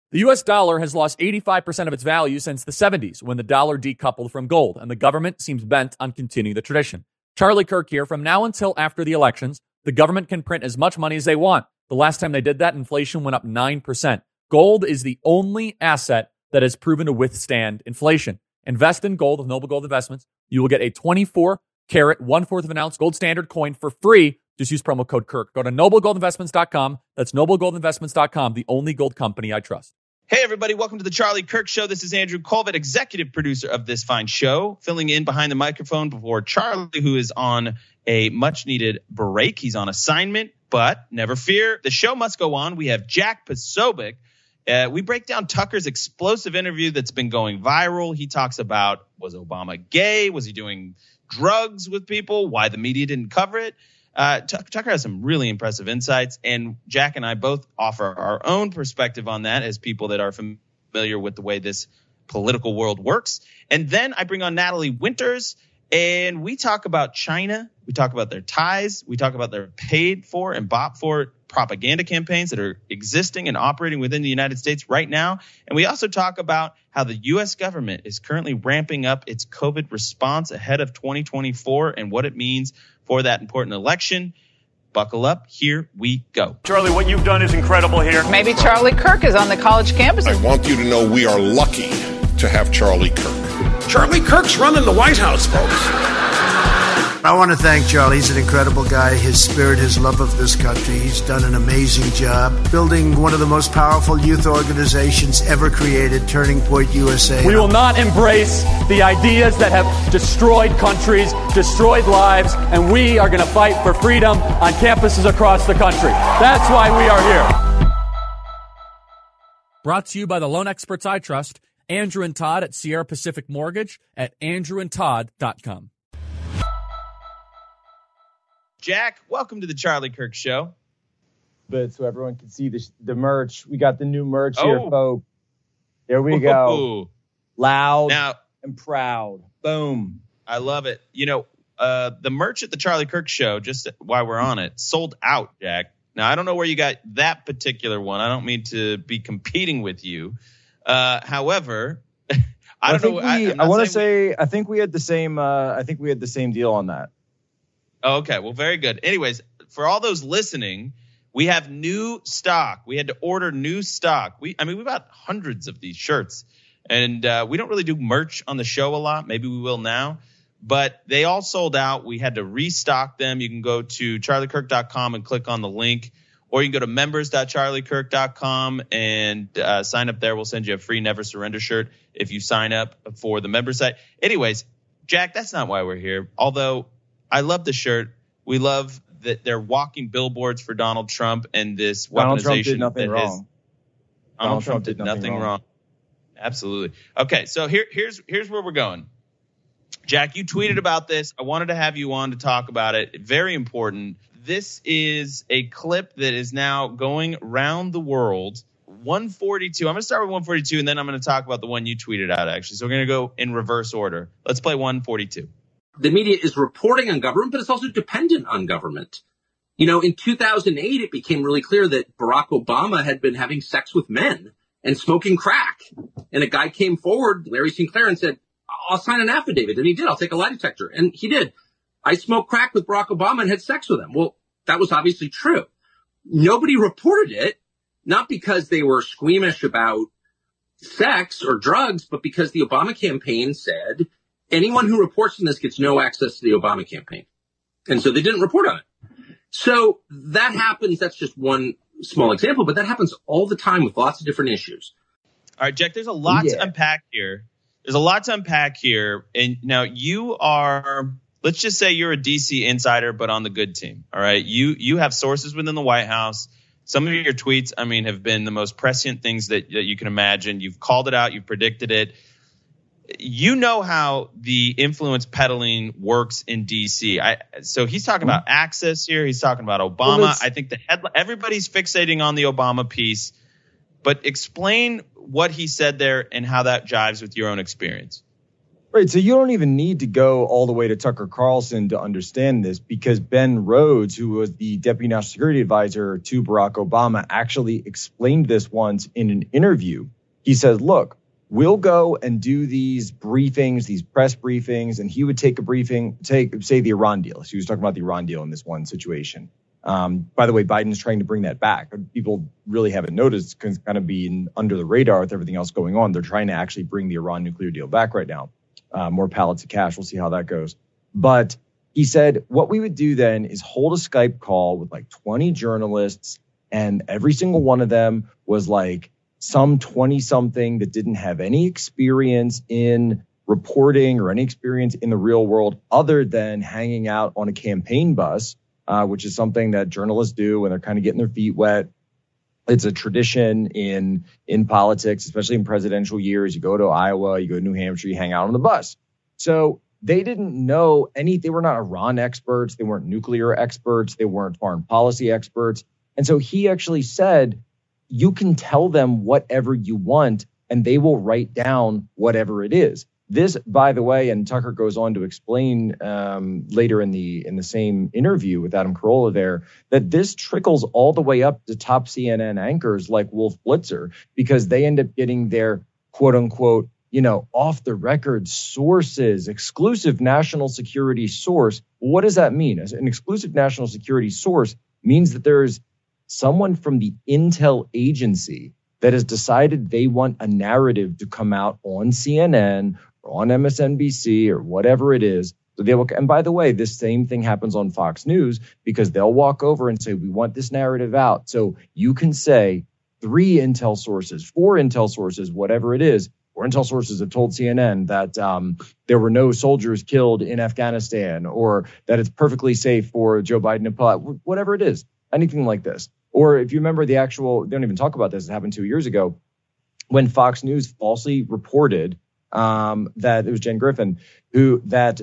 The U.S. dollar has lost 85% of its value since the 70s when the dollar decoupled from gold, and the government seems bent on continuing the tradition. Charlie Kirk here. From now until after the elections, the government can print as much money as they want. The last time they did that, inflation went up 9%. Gold is the only asset that has proven to withstand inflation. Invest in gold with Noble Gold Investments. You will get a 24-karat, 1/4 of an ounce gold standard coin for free. Just use promo code Kirk. Go to noblegoldinvestments.com. That's noblegoldinvestments.com, the only gold company I trust. Hey, everybody. Welcome to the Charlie Kirk Show. This is Andrew Colvett, executive producer of this fine show, filling in behind the microphone before Charlie, who is on a much-needed break. He's on assignment, but never fear. The show must go on. We have Jack Posobiec. We break down Tucker's explosive interview that's been going viral. He talks about, was Obama gay? Was he doing drugs with people? Why the media didn't cover it? Tucker has some really impressive insights, and Jack and I both offer our own perspective on that as people that are familiar with the way this political world works. And then I bring on Natalie Winters, and we talk about China. We talk about their ties. We talk about their paid for and bought for propaganda campaigns that are existing and operating within the United States right now. And we also talk about how the U.S. government is currently ramping up its COVID response ahead of 2024 and what it means for that important election. Buckle up. Here we go. Charlie, what you've done is incredible here. Maybe Charlie Kirk is on the college campus. I want you to know we are lucky to have Charlie Kirk. Charlie Kirk's running the White House, folks. I want to thank Charlie. He's an incredible guy. His spirit, his love of this country. He's done an amazing job building one of the most powerful youth organizations ever created, Turning Point USA. We will not embrace the ideas that have destroyed countries, destroyed lives, and we are going to fight for freedom on campuses across the country. That's why we are here. Brought to you by the loan experts I trust, Andrew and Todd at Sierra Pacific Mortgage at andrewandtodd.com. Jack, welcome to the Charlie Kirk Show. But so everyone can see the merch. We got the new merch here, folks. There we go. Loud and proud. Boom. I love it. You know, the merch at the Charlie Kirk Show, just while we're on it, sold out, Jack. Now, I don't know where you got that particular one. I don't mean to be competing with you. However, I don't know. I think we had the same deal on that. Oh, okay. Well, very good. Anyways, for all those listening, we have new stock. We had to order new stock. We bought hundreds of these shirts, and we don't really do merch on the show a lot. Maybe we will now, but they all sold out. We had to restock them. You can go to charliekirk.com and click on the link, or you can go to members.charliekirk.com and sign up there. We'll send you a free Never Surrender shirt if you sign up for the member site. Anyways, Jack, that's not why we're here. Although I love the shirt. We love that they're walking billboards for Donald Trump and this weaponization. Donald Trump did nothing wrong. Donald Trump did nothing wrong. Absolutely. Okay, so here's where we're going. Jack, you tweeted about this. I wanted to have you on to talk about it. Very important. This is a clip that is now going around the world. 142. I'm going to start with 142, and then I'm going to talk about the one you tweeted out, actually. So we're going to go in reverse order. Let's play 142. The media is reporting on government, but it's also dependent on government. You know, in 2008, it became really clear that Barack Obama had been having sex with men and smoking crack. And a guy came forward, Larry Sinclair, and said, I'll sign an affidavit. And he did. I'll take a lie detector. And he did. I smoked crack with Barack Obama and had sex with him. Well, that was obviously true. Nobody reported it, not because they were squeamish about sex or drugs, but because the Obama campaign said, anyone who reports on this gets no access to the Obama campaign. And so they didn't report on it. So that happens. That's just one small example, but that happens all the time with lots of different issues. All right, Jack, there's a lot to unpack here. And now you are, let's just say you're a DC insider, but on the good team. All right. You have sources within the White House. Some of your tweets, have been the most prescient things that you can imagine. You've called it out. You've predicted it. You know how the influence peddling works in D.C. So he's talking about access here. He's talking about Obama. Well, I think everybody's fixating on the Obama piece. But explain what he said there and how that jives with your own experience. Right. So you don't even need to go all the way to Tucker Carlson to understand this, because Ben Rhodes, who was the Deputy National Security Advisor to Barack Obama, actually explained this once in an interview. He said, look, we'll go and do these briefings, these press briefings, and he would take a briefing, say the Iran deal. So he was talking about the Iran deal in this one situation. By the way, Biden's trying to bring that back. People really haven't noticed, because it's kind of being under the radar with everything else going on. They're trying to actually bring the Iran nuclear deal back right now. More pallets of cash. We'll see how that goes. But he said what we would do then is hold a Skype call with like 20 journalists, and every single one of them was like some 20-something that didn't have any experience in reporting or any experience in the real world other than hanging out on a campaign bus, which is something that journalists do when they're kind of getting their feet wet. It's a tradition in politics, especially in presidential years. You go to Iowa, you go to New Hampshire, you hang out on the bus. So they didn't know they were not Iran experts. They weren't nuclear experts. They weren't foreign policy experts. And so he actually said, you can tell them whatever you want and they will write down whatever it is. This, by the way, and Tucker goes on to explain later in the same interview with Adam Carolla there, that this trickles all the way up to top CNN anchors like Wolf Blitzer, because they end up getting their quote unquote, off the record sources, exclusive national security source. What does that mean? As an exclusive national security source means that there's someone from the intel agency that has decided they want a narrative to come out on CNN or on MSNBC or whatever it is. So they will, and by the way, this same thing happens on Fox News, because they'll walk over and say, we want this narrative out. So you can say 3 intel sources, 4 intel sources, whatever it is, or intel sources have told CNN that there were no soldiers killed in Afghanistan, or that it's perfectly safe for Joe Biden to pull out, whatever it is, anything like this. Or if you remember they don't even talk about this, it happened 2 years ago when Fox News falsely reported that it was Jen Griffin, that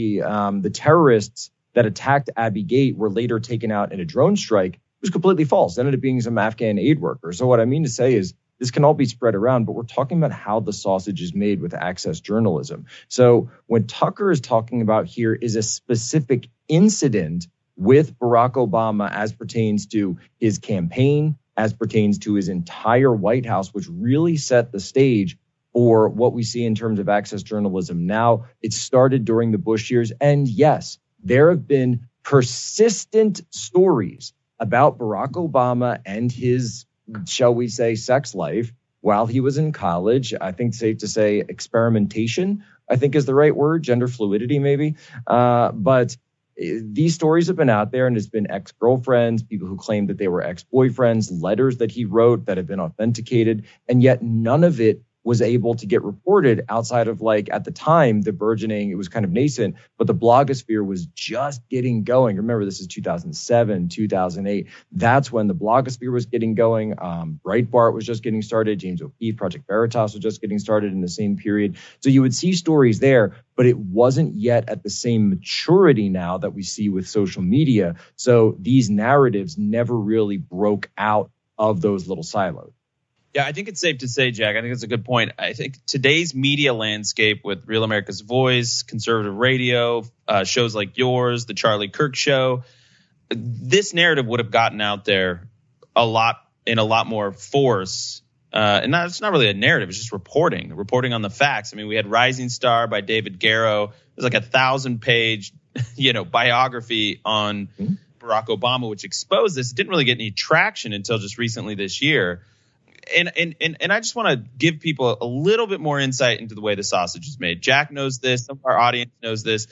the terrorists that attacked Abbey Gate were later taken out in a drone strike. It was completely false. It ended up being some Afghan aid worker. So what I mean to say is this can all be spread around, but we're talking about how the sausage is made with access journalism. So when Tucker is talking about here is a specific incident with Barack Obama as pertains to his campaign, as pertains to his entire White House, which really set the stage for what we see in terms of access journalism. Now, it started during the Bush years. And yes, there have been persistent stories about Barack Obama and his, shall we say, sex life while he was in college. I think safe to say experimentation, I think is the right word, gender fluidity maybe. But these stories have been out there, and it's been ex-girlfriends, people who claim that they were ex-boyfriends, letters that he wrote that have been authenticated, and yet none of it was able to get reported outside of, like, at the time, the burgeoning, it was kind of nascent, but the blogosphere was just getting going. Remember, this is 2007, 2008. That's when the blogosphere was getting going. Breitbart was just getting started. James O'Keefe, Project Veritas was just getting started in the same period. So you would see stories there, but it wasn't yet at the same maturity now that we see with social media. So these narratives never really broke out of those little silos. Yeah, I think it's safe to say, Jack, I think that's a good point. I think today's media landscape with Real America's Voice, conservative radio, shows like yours, the Charlie Kirk Show, this narrative would have gotten out there a lot more force. And it's not really a narrative. It's just reporting on the facts. I mean, we had Rising Star by David Garrow. There's like 1,000-page, biography on Barack Obama, which exposed this. It didn't really get any traction until just recently this year. And I just want to give people a little bit more insight into the way the sausage is made. Jack knows this. Some of our audience knows this.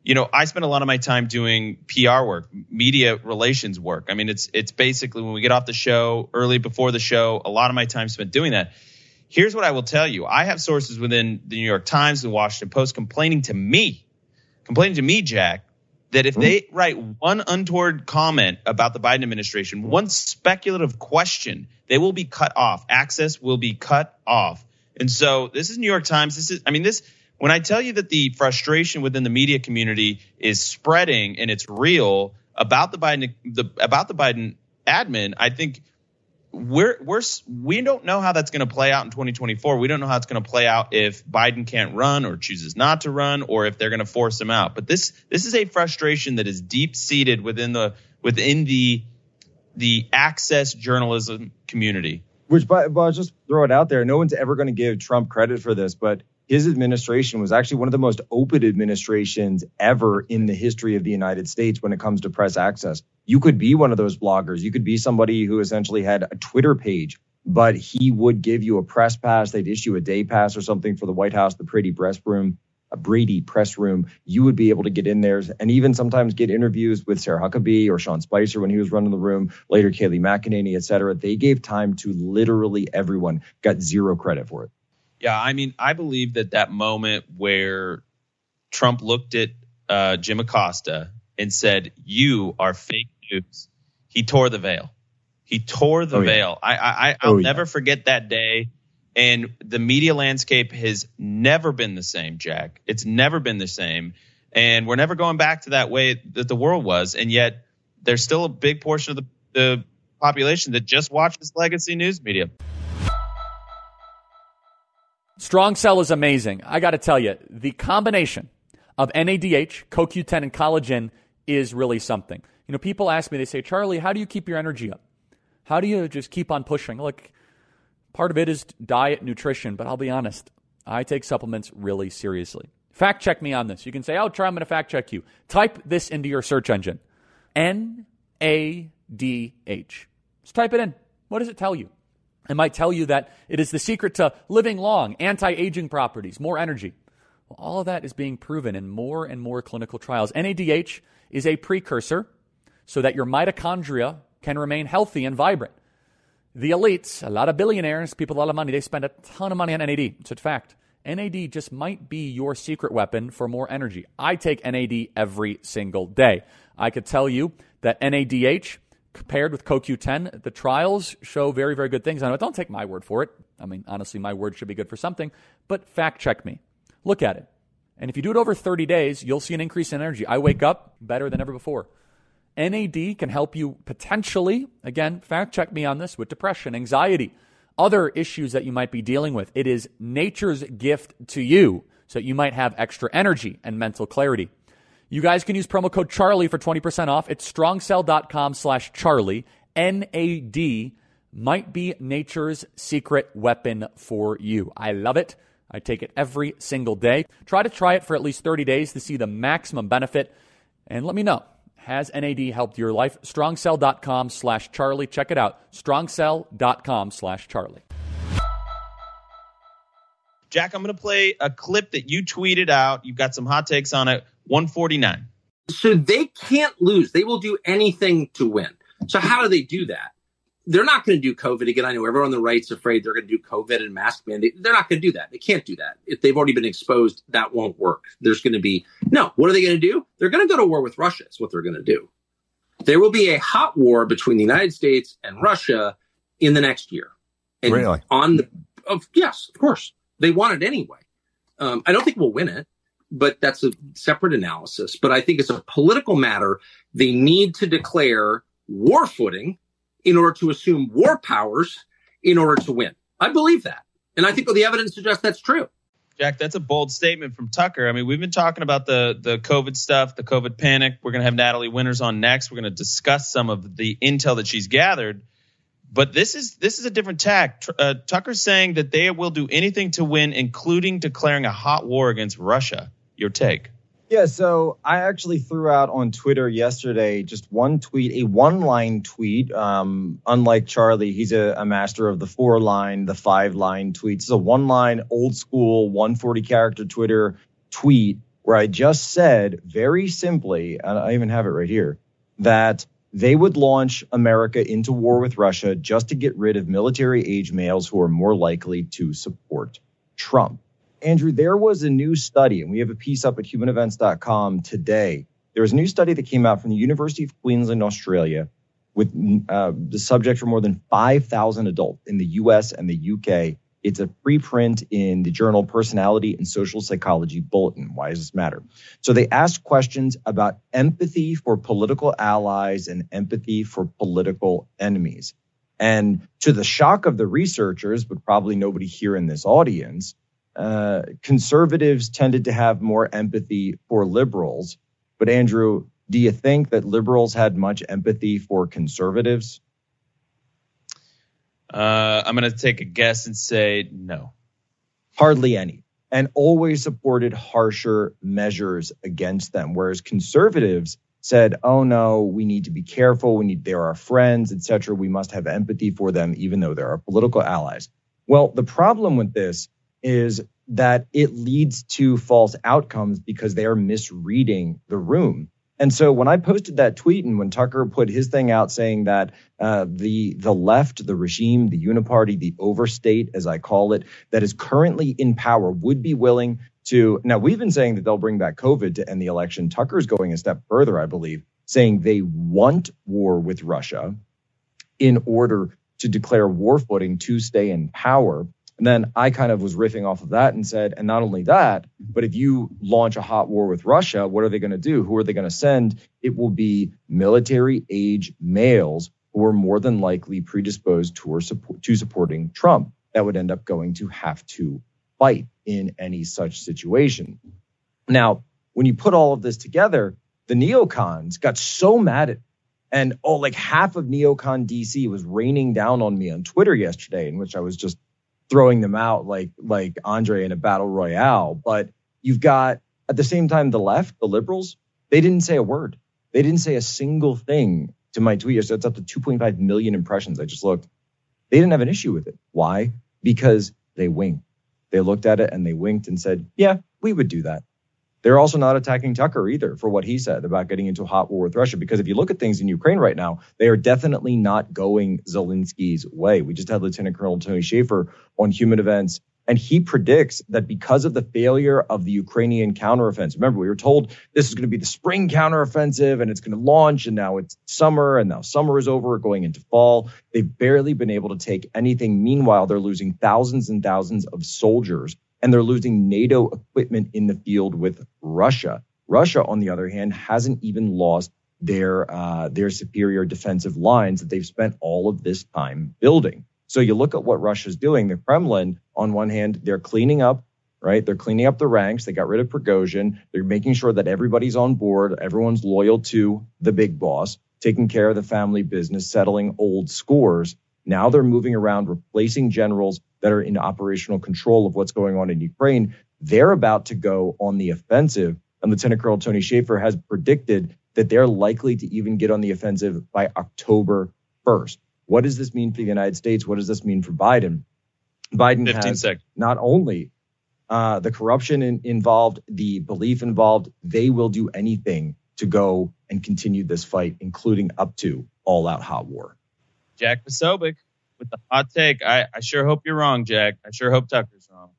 I spend a lot of my time doing PR work, media relations work. I mean, it's basically when we get off the show, early before the show, a lot of my time spent doing that. Here's what I will tell you. I have sources within the New York Times and the Washington Post complaining to me, Jack, that if they write one untoward comment about the Biden administration, one speculative question, they will be cut off. Access will be cut off. And so this is New York Times. When I tell you that the frustration within the media community is spreading and it's real about the Biden admin, I think we don't know how that's going to play out in 2024. We don't know how it's going to play out if Biden can't run or chooses not to run, or if they're going to force him out. But this is a frustration that is deep seated within the access journalism community. But I'll just throw it out there. No one's ever going to give Trump credit for this, but his administration was actually one of the most open administrations ever in the history of the United States when it comes to press access. You could be one of those bloggers. You could be somebody who essentially had a Twitter page, but he would give you a press pass. They'd issue a day pass or something for the White House, the Brady press room. You would be able to get in there and even sometimes get interviews with Sarah Huckabee or Sean Spicer when he was running the room, later Kayleigh McEnany, et cetera. They gave time to literally everyone, got zero credit for it. Yeah, I mean, I believe that moment where Trump looked at Jim Acosta and said, "You are fake news," he tore the veil. He tore the veil. I'll never forget that day. And the media landscape has never been the same, Jack. It's never been the same. And we're never going back to that way that the world was. And yet there's still a big portion of the population that just watches legacy news media. Strong Cell is amazing. I got to tell you, the combination of NADH, CoQ10, and collagen is really something. You know, people ask me, they say, "Charlie, how do you keep your energy up? How do you just keep on pushing?" Look, part of it is diet, nutrition, but I'll be honest, I take supplements really seriously. Fact check me on this. You can say, "Oh, Charlie, I'm going to fact check you." Type this into your search engine. NADH. Just type it in. What does it tell you? It might tell you that it is the secret to living long, anti-aging properties, more energy. Well, all of that is being proven in more and more clinical trials. NADH is a precursor so that your mitochondria can remain healthy and vibrant. The elites, a lot of billionaires, people with a lot of money, they spend a ton of money on NAD. It's a fact. NAD just might be your secret weapon for more energy. I take NAD every single day. I could tell you that NADH compared with CoQ10, the trials show very, very good things. I know, don't take my word for it. I mean, honestly, my word should be good for something, but fact check me. Look at it. And if you do it over 30 days, you'll see an increase in energy. I wake up better than ever before. NAD can help you potentially, again, fact check me on this, with depression, anxiety, other issues that you might be dealing with. It is nature's gift to you so that you might have extra energy and mental clarity. You guys can use promo code Charlie for 20% off. It's strongcell.com/Charlie. NAD might be nature's secret weapon for you. I love it. I take it every single day. Try it for at least 30 days to see the maximum benefit. And let me know, has NAD helped your life? strongcell.com/Charlie. Check it out. strongcell.com/Charlie. Jack, I'm going to play a clip that you tweeted out. You've got some hot takes on it. 149. So they can't lose. They will do anything to win. So how do they do that? They're not going to do COVID again. I know everyone on the right's afraid they're going to do COVID and mask mandate. They're not going to do that. They can't do that. If they've already been exposed, that won't work. There's going to be no. What are they going to do? They're going to go to war with Russia. Is what they're going to do. There will be a hot war between the United States and Russia in the next year. And really? Yes, of course. They want it anyway. I don't think we'll win it, but that's a separate analysis. But I think it's a political matter. They need to declare war footing in order to assume war powers in order to win. I believe that. And I think the evidence suggests that's true. Jack, that's a bold statement from Tucker. I mean, we've been talking about the COVID stuff, the COVID panic. We're going to have Natalie Winters on next. We're going to discuss some of the intel that she's gathered. But this is a different tack. Tucker's saying that they will do anything to win, including declaring a hot war against Russia. Your take? Yeah, so I actually threw out on Twitter yesterday just one tweet, a one-line tweet. Unlike Charlie, he's a master of the 4-line, the 5-line tweets. It's a one-line, old-school, 140-character Twitter tweet where I just said very simply, and I even have it right here, that they would launch America into war with Russia just to get rid of military-age males who are more likely to support Trump. Andrew, there was a new study, and we have a piece up at humanevents.com today. There was a new study that came out from the University of Queensland, Australia, with the subject for more than 5,000 adults in the US and the UK. It's a preprint in the journal Personality and Social Psychology Bulletin. Why does this matter? So they asked questions about empathy for political allies and empathy for political enemies. And to the shock of the researchers, but probably nobody here in this audience, conservatives tended to have more empathy for liberals. But Andrew, do you think that liberals had much empathy for conservatives? I'm going to take a guess and say no. Hardly any. And always supported harsher measures against them. Whereas conservatives said, oh no, we need to be careful. They're our friends, etc. We must have empathy for them, even though they're our political allies. Well, the problem with this is that it leads to false outcomes because they are misreading the room. And so when I posted that tweet and when Tucker put his thing out saying that the left, the regime, the uniparty, the overstate, as I call it, that is currently in power would be willing to. Now, we've been saying that they'll bring back COVID to end the election. Tucker's going a step further, I believe, saying they want war with Russia in order to declare war footing to stay in power. And then I kind of was riffing off of that and said, and not only that, but if you launch a hot war with Russia, what are they going to do? Who are they going to send? It will be military age males who are more than likely predisposed to supporting Trump that would end up going to have to fight in any such situation. Now, when you put all of this together, the neocons got so mad at, and like half of neocon DC was raining down on me on Twitter yesterday, in which I was just throwing them out like Andre in a battle royale. But you've got, at the same time, the left, the liberals, they didn't say a word. They didn't say a single thing to my tweet. So it's up to 2.5 million impressions. I just looked. They didn't have an issue with it. Why? Because they winked. They looked at it and they winked and said, yeah, we would do that. They're also not attacking Tucker either for what he said about getting into a hot war with Russia, because if you look at things in Ukraine right now, they are definitely not going Zelensky's way. We just had Lieutenant Colonel Tony Shaffer on Human Events, and he predicts that because of the failure of the Ukrainian counteroffensive, remember, we were told this is going to be the spring counteroffensive and it's going to launch, and now it's summer, and now summer is over, going into fall. They've barely been able to take anything. Meanwhile, they're losing thousands and thousands of soldiers, and they're losing NATO equipment in the field with Russia. Russia, on the other hand, hasn't even lost their superior defensive lines that they've spent all of this time building. So you look at what Russia's doing. The Kremlin, on one hand, they're cleaning up, right? They're cleaning up the ranks. They got rid of Prigozhin. They're making sure that everybody's on board. Everyone's loyal to the big boss, taking care of the family business, settling old scores. Now they're moving around, replacing generals that are in operational control of what's going on in Ukraine. They're about to go on the offensive. And Lieutenant Colonel Tony Shaffer has predicted that they're likely to even get on the offensive by October 1st. What does this mean for the United States? What does this mean for Biden? Biden has not only the corruption involved, the belief involved, they will do anything to go and continue this fight, including up to all-out hot war. Jack Posobiec with the hot take. I sure hope you're wrong, Jack. I sure hope Tucker's wrong.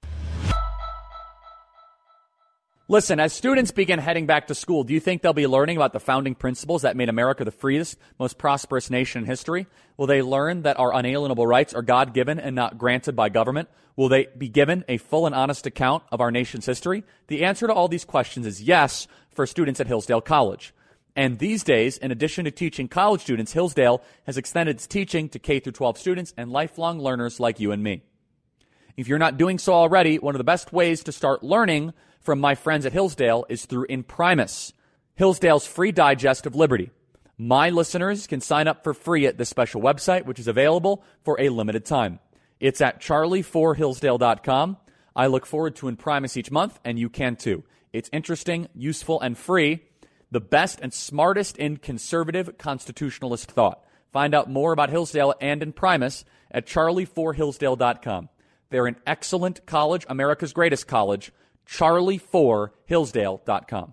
Listen, as students begin heading back to school, do you think they'll be learning about the founding principles that made America the freest, most prosperous nation in history? Will they learn that our unalienable rights are God-given and not granted by government? Will they be given a full and honest account of our nation's history? The answer to all these questions is yes for students at Hillsdale College. And these days, in addition to teaching college students, Hillsdale has extended its teaching to K-12 students and lifelong learners like you and me. If you're not doing so already, one of the best ways to start learning from my friends at Hillsdale is through Imprimis, Hillsdale's free digest of liberty. My listeners can sign up for free at this special website, which is available for a limited time. It's at charlie4hillsdale.com. I look forward to Imprimis each month, and you can too. It's interesting, useful, and free. The best and smartest in conservative constitutionalist thought. Find out more about Hillsdale and Imprimis at charlie4hillsdale.com. They're an excellent college, America's greatest college, charlie4hillsdale.com.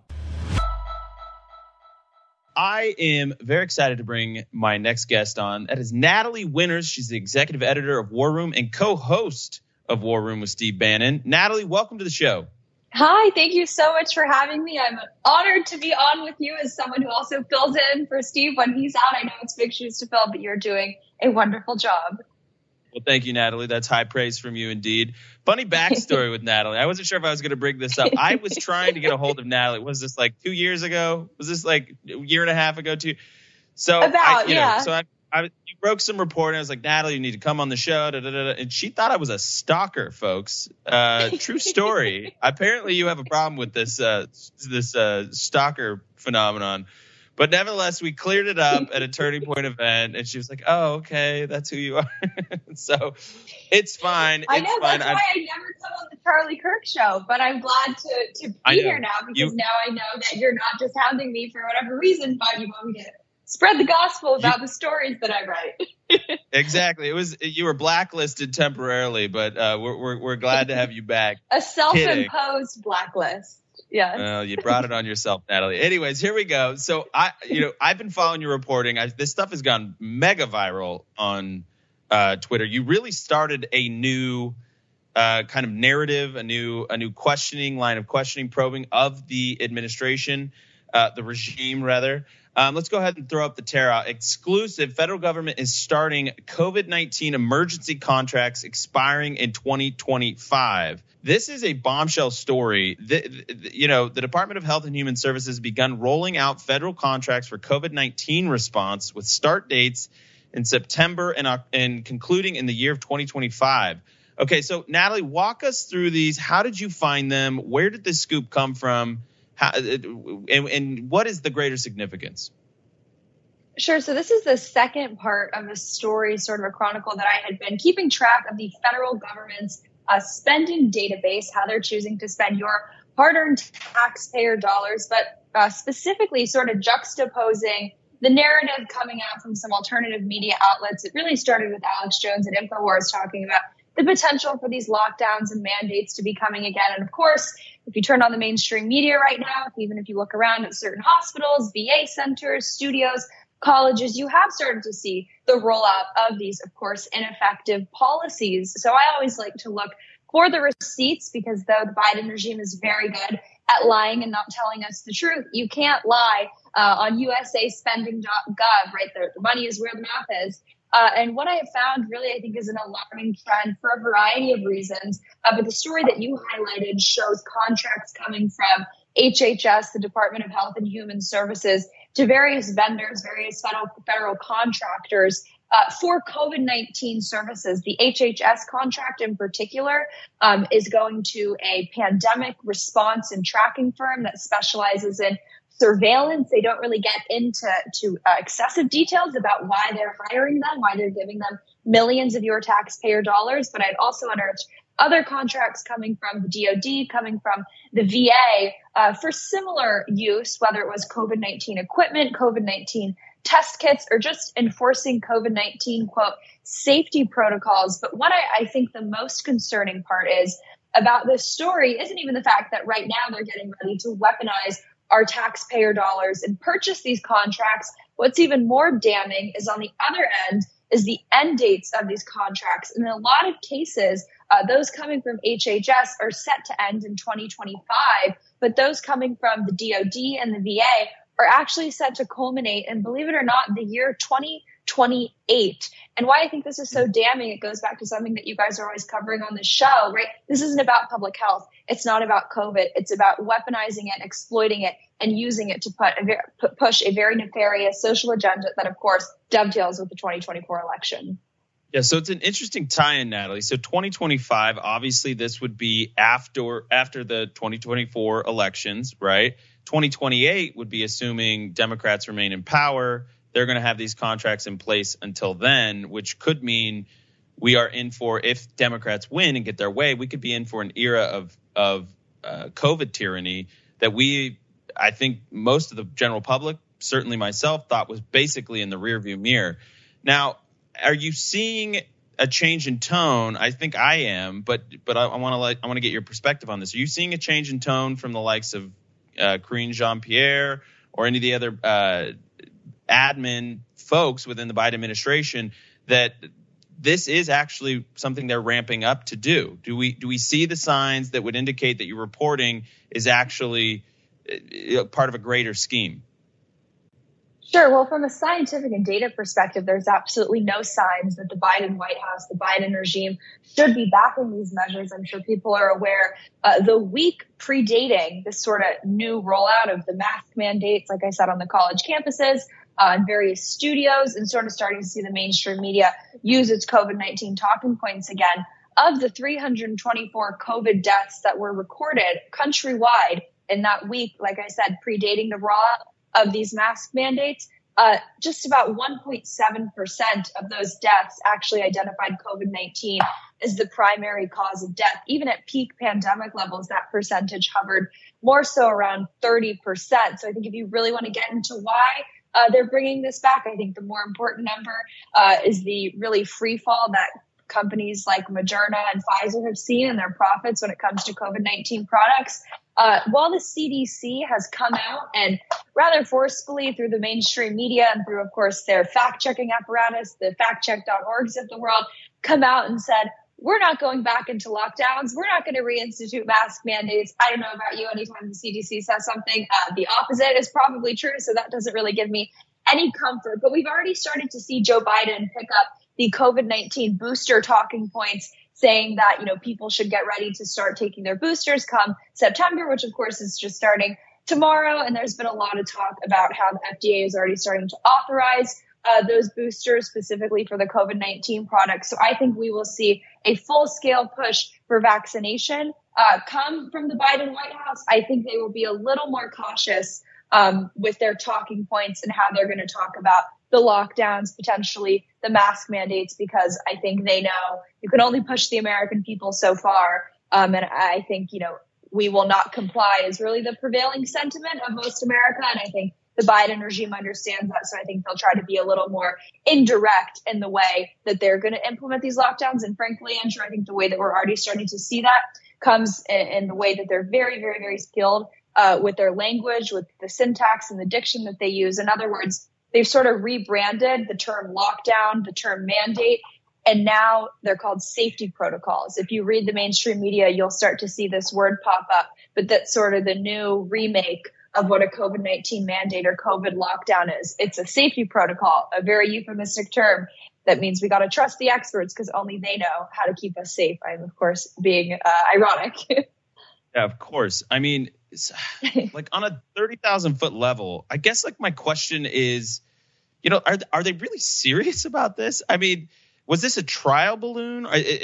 I am very excited to bring my next guest on. That is Natalie Winters. She's the executive editor of War Room and co-host of War Room with Steve Bannon. Natalie, welcome to the show. Hi, thank you so much for having me. I'm honored to be on with you as someone who also fills in for Steve when he's out. I know it's big shoes to fill, but you're doing a wonderful job. Well, thank you, Natalie. That's high praise from you indeed. Funny backstory with Natalie. I wasn't sure if I was going to bring this up. I was trying to get a hold of Natalie. Was this like 2 years ago? Was this like a year and a half ago too? So yeah. So You broke some reporting. I was like, Natalie, you need to come on the show. Da, da, da, da. And she thought I was a stalker, folks. True story. Apparently, you have a problem with this stalker phenomenon. But nevertheless, we cleared it up at a Turning Point event, and she was like, "Oh, okay, that's who you are." So it's fine. I know that's why I never come on the Charlie Kirk show, but I'm glad to be here now because now I know that you're not just hounding me for whatever reason, but you want me to spread the gospel about the stories that I write. Exactly. You were blacklisted temporarily, but we're glad to have you back. A self-imposed blacklist. Yes. Well, you brought it on yourself, Natalie. Anyways, here we go. So I've been following your reporting. This stuff has gone mega viral on Twitter. You really started a new kind of narrative, a new line of questioning, probing of the administration, the regime rather. Let's go ahead and throw up the Terra. Exclusive. Federal government is starting COVID-19 emergency contracts expiring in 2025. This is a bombshell story. The Department of Health and Human Services has begun rolling out federal contracts for COVID-19 response with start dates in September and concluding in the year of 2025. Okay, so Natalie, walk us through these. How did you find them? Where did this scoop come from? And what is the greater significance? Sure. So this is the second part of the story, sort of a chronicle that I had been keeping track of the federal government's spending database, how they're choosing to spend your hard-earned taxpayer dollars, but specifically sort of juxtaposing the narrative coming out from some alternative media outlets. It really started with Alex Jones at InfoWars talking about the potential for these lockdowns and mandates to be coming again. And of course, if you turn on the mainstream media right now, even if you look around at certain hospitals, VA centers, studios, colleges, you have started to see the rollout of these, of course, ineffective policies. So I always like to look for the receipts because though the Biden regime is very good at lying and not telling us the truth, you can't lie on USAspending.gov, right? The money is where the mouth is. And what I have found really, I think, is an alarming trend for a variety of reasons. But the story that you highlighted shows contracts coming from HHS, the Department of Health and Human Services, to various vendors, various federal contractors for COVID-19 services. The HHS contract in particular is going to a pandemic response and tracking firm that specializes in surveillance. They don't really get into excessive details about why they're hiring them, why they're giving them millions of your taxpayer dollars. But I'd also unearthed other contracts coming from the DOD, coming from the VA for similar use, whether it was COVID-19 equipment, COVID-19 test kits, or just enforcing COVID-19, quote, safety protocols. But what I think the most concerning part is about this story isn't even the fact that right now they're getting ready to weaponize our taxpayer dollars and purchase these contracts. What's even more damning is on the other end is the end dates of these contracts. And in a lot of cases, those coming from HHS are set to end in 2025, but those coming from the DOD and the VA are actually set to culminate in, believe it or not, the year 2028. And why I think this is so damning, it goes back to something that you guys are always covering on this show, right? This isn't about public health. It's not about COVID. It's about weaponizing it, exploiting it, and using it to push a very nefarious social agenda that, of course, dovetails with the 2024 election. Yeah, so it's an interesting tie-in, Natalie. So 2025, obviously this would be after the 2024 elections, right? 2028 would be assuming Democrats remain in power. They're going to have these contracts in place until then, which could mean we are in for, if Democrats win and get their way, we could be in for an era of COVID tyranny that I think most of the general public, certainly myself, thought was basically in the rearview mirror. Now, are you seeing a change in tone? I think I am, but I want to get your perspective on this. Are you seeing a change in tone from the likes of Karine Jean-Pierre or any of the other admin folks within the Biden administration that this is actually something they're ramping up to do? Do we see the signs that would indicate that your reporting is actually part of a greater scheme? Sure. Well, from a scientific and data perspective, there's absolutely no signs that the Biden White House, the Biden regime should be backing these measures. I'm sure people are aware the week predating this sort of new rollout of the mask mandates, like I said, on the college campuses, in various studios and sort of starting to see the mainstream media use its COVID-19 talking points again. Of the 324 COVID deaths that were recorded countrywide in that week, like I said, predating the raw of these mask mandates, just about 1.7% of those deaths actually identified COVID-19 as the primary cause of death. Even at peak pandemic levels, that percentage hovered more so around 30%. So I think if you really want to get into why they're bringing this back, I think the more important number is the really free fall that companies like Moderna and Pfizer have seen in their profits when it comes to COVID-19 products. While the CDC has come out and rather forcefully through the mainstream media and through, of course, their fact-checking apparatus, the factcheck.orgs of the world, come out and said, we're not going back into lockdowns. We're not going to reinstitute mask mandates. I don't know about you. Anytime the CDC says something, the opposite is probably true. So that doesn't really give me any comfort. But we've already started to see Joe Biden pick up the COVID-19 booster talking points, saying that, people should get ready to start taking their boosters come September, which of course is just starting tomorrow. And there's been a lot of talk about how the FDA is already starting to authorize those boosters specifically for the COVID-19 products. So I think we will see a full-scale push for vaccination come from the Biden White House. I think they will be a little more cautious with their talking points and how they're going to talk about the lockdowns, potentially the mask mandates, because I think they know you can only push the American people so far. And I think, we will not comply is really the prevailing sentiment of most America. And I think the Biden regime understands that. So I think they'll try to be a little more indirect in the way that they're going to implement these lockdowns. And frankly, Andrew, I think the way that we're already starting to see that comes in the way that they're very, very, very skilled with their language, with the syntax and the diction that they use. In other words, they've sort of rebranded the term lockdown, the term mandate, and now they're called safety protocols. If you read the mainstream media, you'll start to see this word pop up, but that's sort of the new remake of what a COVID-19 mandate or COVID lockdown is. It's a safety protocol, a very euphemistic term that means we got to trust the experts because only they know how to keep us safe. I'm, of course, being ironic. Yeah, of course. I mean, like on a 30,000 foot level, I guess like my question is, are they really serious about this? I mean, was this a trial balloon,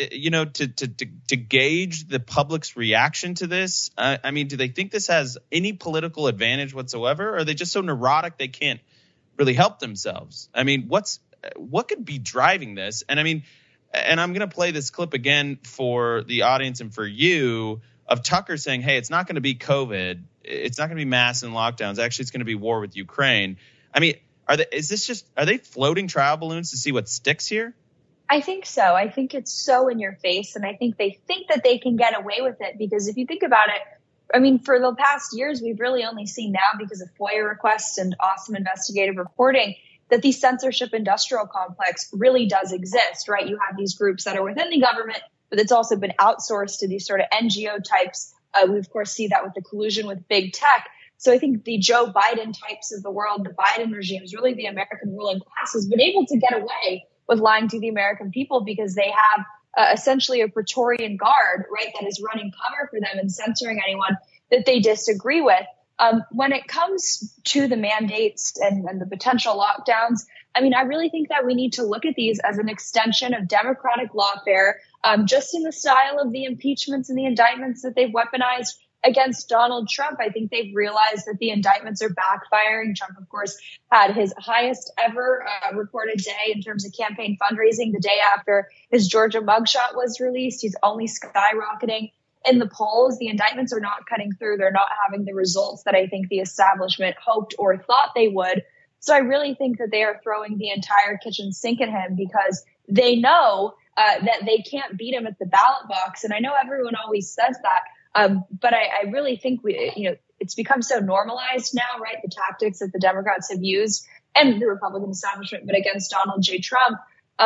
to gauge the public's reaction to this? I mean, do they think this has any political advantage whatsoever? Or are they just so neurotic they can't really help themselves? I mean, what could be driving this? And I mean, and I'm going to play this clip again for the audience and for you of Tucker saying, hey, it's not going to be COVID. It's not going to be mass and lockdowns. Actually, it's going to be war with Ukraine. I mean, are they floating trial balloons to see what sticks here? I think so. I think it's so in your face. And I think they think that they can get away with it because if you think about it, I mean, for the past years, we've really only seen now because of FOIA requests and awesome investigative reporting that the censorship industrial complex really does exist, right? You have these groups that are within the government, but it's also been outsourced to these sort of NGO types. We, of course, see that with the collusion with big tech. So I think the Joe Biden types of the world, the Biden regimes, really the American ruling class has been able to get away with lying to the American people because they have essentially a Praetorian Guard, right, that is running cover for them and censoring anyone that they disagree with. When it comes to the mandates and the potential lockdowns, I mean, I really think that we need to look at these as an extension of democratic lawfare, just in the style of the impeachments and the indictments that they've weaponized against Donald Trump. I think they've realized that the indictments are backfiring. Trump, of course, had his highest ever recorded day in terms of campaign fundraising the day after his Georgia mugshot was released. He's only skyrocketing in the polls. The indictments are not cutting through. They're not having the results that I think the establishment hoped or thought they would. So I really think that they are throwing the entire kitchen sink at him because they know that they can't beat him at the ballot box. And I know everyone always says that. But I really think it's become so normalized now, right? The tactics that the Democrats have used and the Republican establishment, but against Donald J. Trump.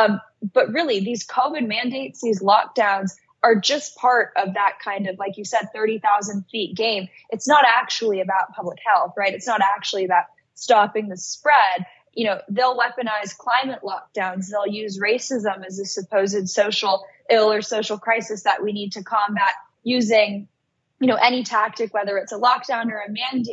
But really, these COVID mandates, these lockdowns are just part of that kind of, like you said, 30,000 feet game. It's not actually about public health, right? It's not actually about stopping the spread. They'll weaponize climate lockdowns. They'll use racism as a supposed social ill or social crisis that we need to combat using any tactic, whether it's a lockdown or a mandate,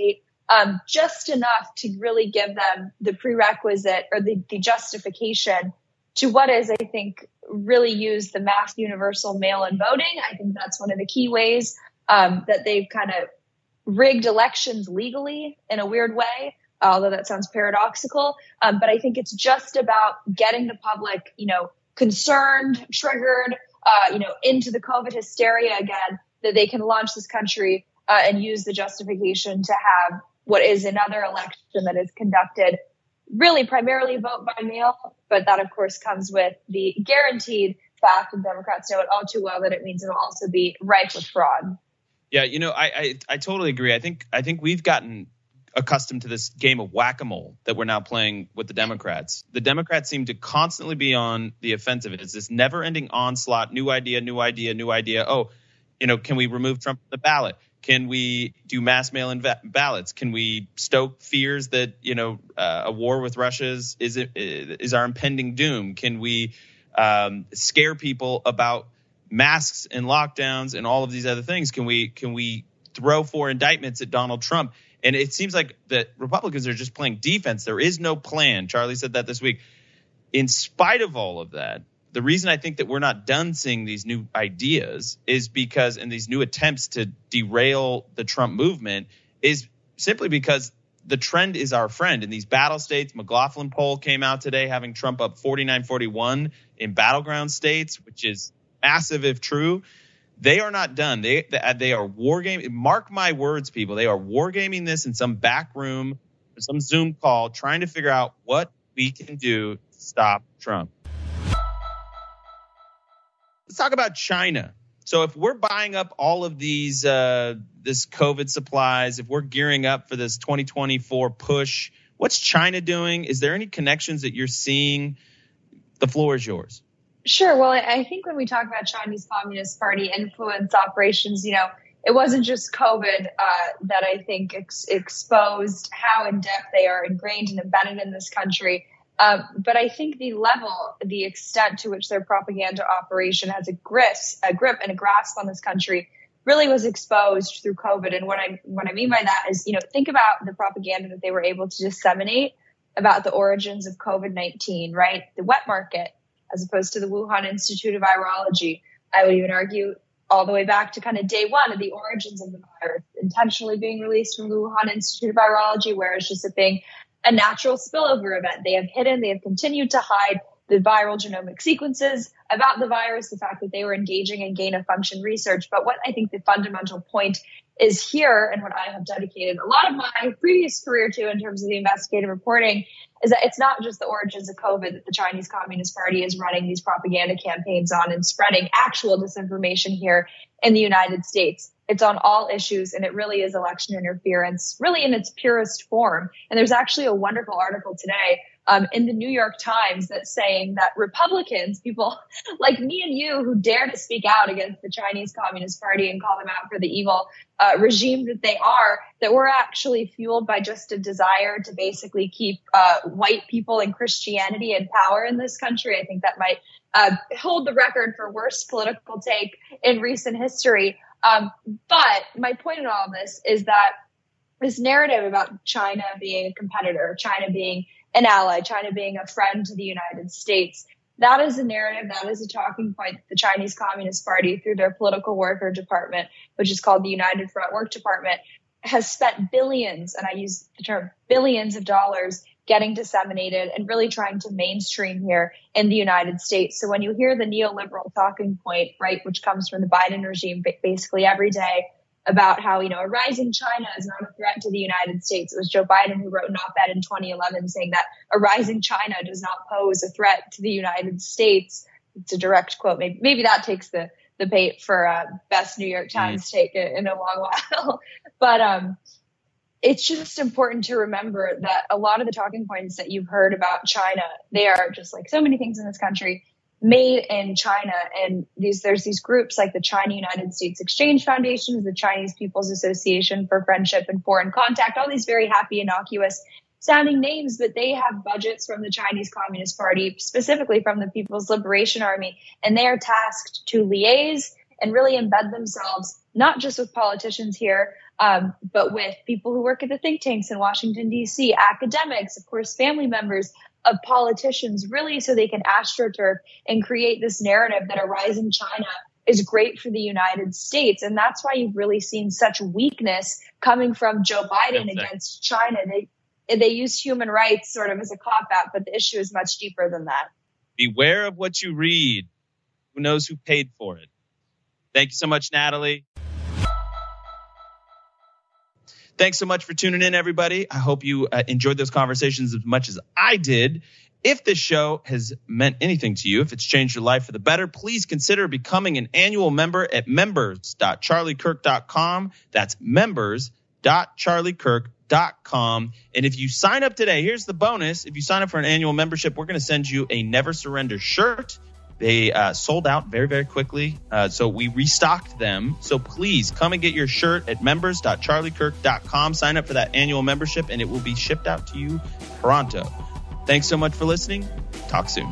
just enough to really give them the prerequisite or the justification to what is, I think, really use the mass universal mail-in voting. I think that's one of the key ways that they've kind of rigged elections legally in a weird way, although that sounds paradoxical. But I think it's just about getting the public, concerned, triggered, into the COVID hysteria again, that they can launch this country and use the justification to have what is another election that is conducted really primarily vote by mail. But that, of course, comes with the guaranteed fact, and Democrats know it all too well, that it means it'll also be rife with fraud. Yeah, I totally agree. I think we've gotten accustomed to this game of whack-a-mole that we're now playing with the Democrats. The Democrats seem to constantly be on the offensive. It's this never-ending onslaught, new idea. Oh, can we remove Trump from the ballot? Can we do mass mail-in ballots? Can we stoke fears that, a war with Russia is our impending doom? Can we scare people about masks and lockdowns and all of these other things? Can we throw 4 indictments at Donald Trump? And it seems like that Republicans are just playing defense. There is no plan. Charlie said that this week. In spite of all of that, the reason I think that we're not done seeing these new ideas is because, and these new attempts to derail the Trump movement, is simply because the trend is our friend. In these battle states, McLaughlin poll came out today having Trump up 49-41 in battleground states, which is massive if true. They are not done. They are wargaming. Mark my words, people. They are wargaming this in some back room, some Zoom call, trying to figure out what we can do to stop Trump. Let's talk about China. So if we're buying up all of these this COVID supplies, if we're gearing up for this 2024 push, what's China doing? Is there any connections that you're seeing? The floor is yours. Sure. Well, I think when we talk about Chinese Communist Party influence operations, it wasn't just COVID that I think exposed how in depth they are ingrained and embedded in this country. But I think the extent to which their propaganda operation has a grip and a grasp on this country really was exposed through COVID. And what I mean by that is, think about the propaganda that they were able to disseminate about the origins of COVID-19, right? The wet market, as opposed to the Wuhan Institute of Virology. I would even argue all the way back to kind of day one of the origins of the virus, intentionally being released from the Wuhan Institute of Virology, whereas just it being a natural spillover event. They have continued to hide the viral genomic sequences about the virus, the fact that they were engaging in gain-of-function research. But what I think the fundamental point is here, and what I have dedicated a lot of my previous career to in terms of the investigative reporting, is that it's not just the origins of COVID that the Chinese Communist Party is running these propaganda campaigns on and spreading actual disinformation here in the United States. It's on all issues, and it really is election interference, really in its purest form. And there's actually a wonderful article today in the New York Times that's saying that Republicans, people like me and you who dare to speak out against the Chinese Communist Party and call them out for the evil regime that they are, that we're actually fueled by just a desire to basically keep white people and Christianity in power in this country. I think that might hold the record for worst political take in recent history. But my point in all of this is that this narrative about China being a competitor, China being an ally, China being a friend to the United States, that is a narrative, that is a talking point that the Chinese Communist Party, through their political worker department, which is called the United Front Work Department, has spent billions, and I use the term billions of dollars, getting disseminated and really trying to mainstream here in the United States. So when you hear the neoliberal talking point, right, which comes from the Biden regime basically every day, about how, a rising China is not a threat to the United States. It was Joe Biden who wrote an op-ed in 2011 saying that a rising China does not pose a threat to the United States. It's a direct quote. Maybe that takes the bait for best New York Times take in a long while. But it's just important to remember that a lot of the talking points that you've heard about China, they are just like so many things in this country, made in China. And there's these groups like the China United States Exchange Foundation, the Chinese People's Association for Friendship and Foreign Contact, all these very happy, innocuous sounding names, but they have budgets from the Chinese Communist Party, specifically from the People's Liberation Army, and they are tasked to liaise and really embed themselves, not just with politicians here, but with people who work at the think tanks in Washington, D.C., academics, of course, family members of politicians, really so they can astroturf and create this narrative that a rising China is great for the United States. And that's why you've really seen such weakness coming from Joe Biden against China. They use human rights sort of as a cop-out, but the issue is much deeper than that. Beware of what you read. Who knows who paid for it? Thank you so much, Natalie. Thanks so much for tuning in, everybody. I hope you enjoyed those conversations as much as I did. If this show has meant anything to you, if it's changed your life for the better, please consider becoming an annual member at members.charliekirk.com. That's members.charliekirk.com. And if you sign up today, here's the bonus. If you sign up for an annual membership, we're going to send you a Never Surrender shirt. They sold out very, very quickly, so we restocked them. So please come and get your shirt at members.charliekirk.com. Sign up for that annual membership, and it will be shipped out to you pronto. Thanks so much for listening. Talk soon.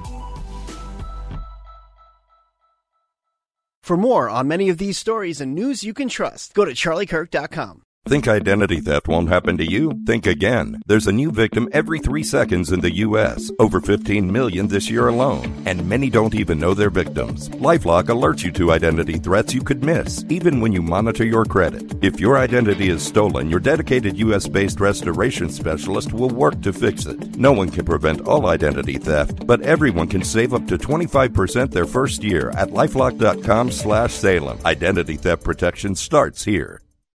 For more on many of these stories and news you can trust, go to charliekirk.com. Think identity theft won't happen to you? Think again. There's a new victim every 3 seconds in the U.S., over 15 million this year alone, and many don't even know they're victims. LifeLock alerts you to identity threats you could miss, even when you monitor your credit. If your identity is stolen, your dedicated U.S.-based restoration specialist will work to fix it. No one can prevent all identity theft, but everyone can save up to 25% their first year at LifeLock.com/Salem. Identity theft protection starts here.